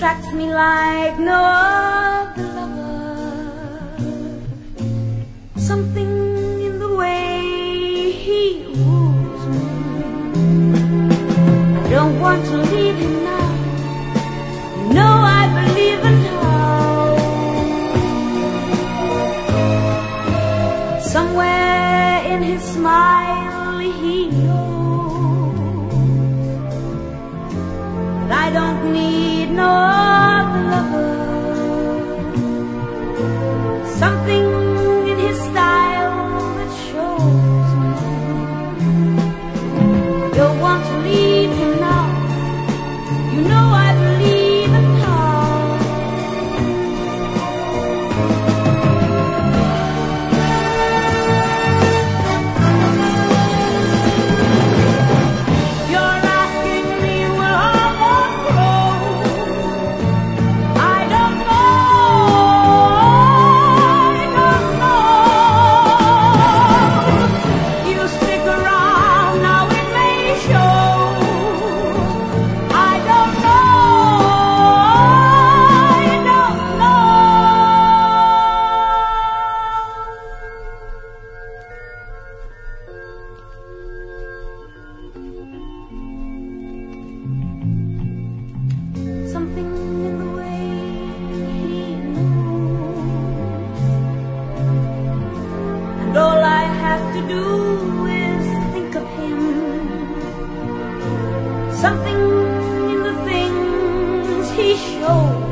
attracts me like no other lover. Something in the way he woos me. I don't want to leave him now. You know I believe in love. Somewhere in his smile he knows that I don't need no other lover. Something in his style that shows me I don't want to leave him now. You know I believe in love. You're asking me will I won't grow. I don't know. You stick around now, it may show. I don't know. Something in the way he moves, and all I have to do is think of him. Something in the things he shows